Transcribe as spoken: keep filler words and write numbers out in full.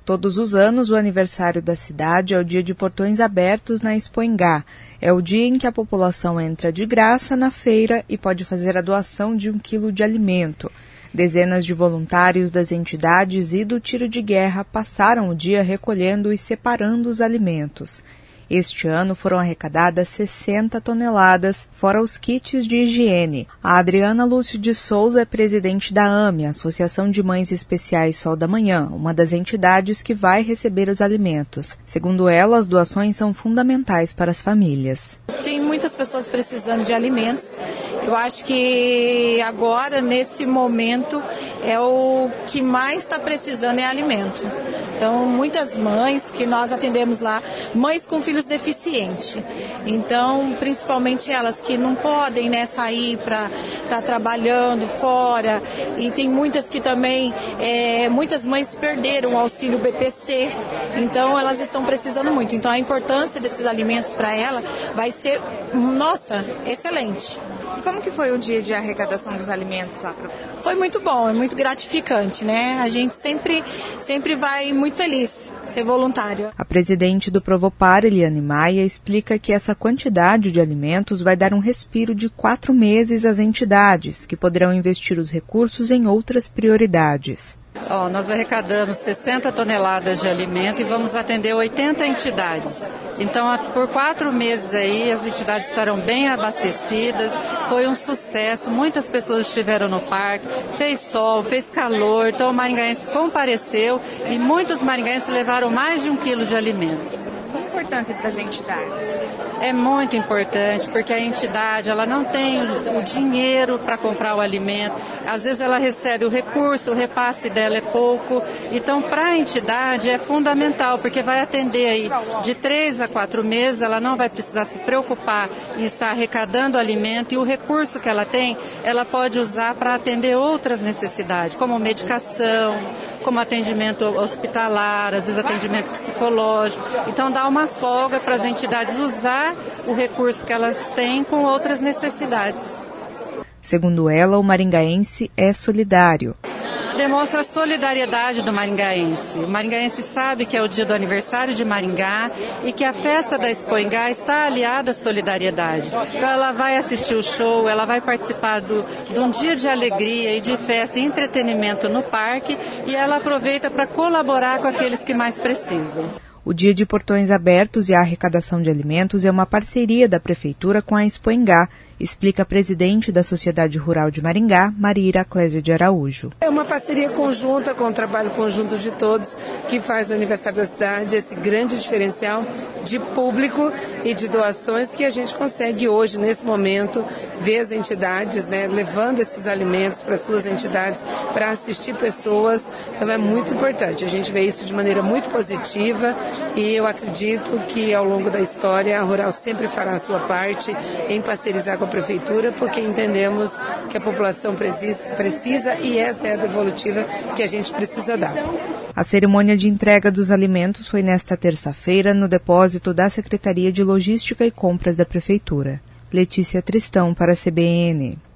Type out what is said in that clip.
Todos os anos, o aniversário da cidade é o dia de portões abertos na Expoingá. É o dia em que a população entra de graça na feira e pode fazer a doação de um quilo de alimento. Dezenas de voluntários das entidades e do tiro de guerra passaram o dia recolhendo e separando os alimentos. Este ano foram arrecadadas sessenta toneladas, fora os kits de higiene. A Adriana Lúcio de Souza é presidente da A M E, Associação de Mães Especiais Sol da Manhã, uma das entidades que vai receber os alimentos. Segundo ela, as doações são fundamentais para as famílias. Tem muitas pessoas precisando de alimentos. Eu acho que agora, nesse momento, é o que mais está precisando é alimento. Então, muitas mães que nós atendemos lá, mães com filhos deficientes. Então, principalmente elas que não podem, né, sair para estar tá trabalhando fora. E tem muitas que também, é, muitas mães perderam o auxílio B P C. Então, elas estão precisando muito. Então, a importância desses alimentos para ela vai ser, nossa, excelente. E como que foi o dia de arrecadação dos alimentos lá? Pra... Foi muito bom, é muito gratificante, né? A gente sempre, sempre vai muito feliz ser voluntário. A presidente do Provopar, Eliane Maia, explica que essa quantidade de alimentos vai dar um respiro de quatro meses às entidades, que poderão investir os recursos em outras prioridades. Oh, nós arrecadamos sessenta toneladas de alimento e vamos atender oitenta entidades. Então, por quatro meses aí, as entidades estarão bem abastecidas. Foi um sucesso, muitas pessoas estiveram no parque, fez sol, fez calor, então o maringaense compareceu e muitos maringaenses levaram mais de um quilo de alimento. Qual a importância para as entidades? É muito importante, porque a entidade ela não tem o dinheiro para comprar o alimento. Às vezes ela recebe o recurso, o repasse dela é pouco. Então, para a entidade é fundamental, porque vai atender aí de três a quatro meses, ela não vai precisar se preocupar em estar arrecadando alimento e o recurso que ela tem, ela pode usar para atender outras necessidades, como medicação, como atendimento hospitalar, às vezes atendimento psicológico. Então, dá uma folga para as entidades usar o recurso que elas têm com outras necessidades. Segundo ela, o maringaense é solidário. Demonstra a solidariedade do maringaense. O maringaense sabe que é o dia do aniversário de Maringá e que a festa da Expoingá está aliada à solidariedade. Então ela vai assistir o show, ela vai participar do, de um dia de alegria e de festa e entretenimento no parque e ela aproveita para colaborar com aqueles que mais precisam. O Dia de Portões Abertos e a arrecadação de alimentos é uma parceria da Prefeitura com a Expoingá, explica a presidente da Sociedade Rural de Maringá, Maria Clésia de Araújo. É uma parceria conjunta com o trabalho conjunto de todos que faz o aniversário da cidade, esse grande diferencial de público e de doações que a gente consegue hoje, nesse momento, ver as entidades, né, levando esses alimentos para suas entidades, para assistir pessoas. Então é muito importante. A gente vê isso de maneira muito positiva e eu acredito que ao longo da história a Rural sempre fará a sua parte em parcerizar com a Prefeitura, porque entendemos que a população precisa, precisa e essa é a devolutiva que a gente precisa dar. A cerimônia de entrega dos alimentos foi nesta terça-feira no depósito da Secretaria de Logística e Compras da Prefeitura. Letícia Tristão para a C B N.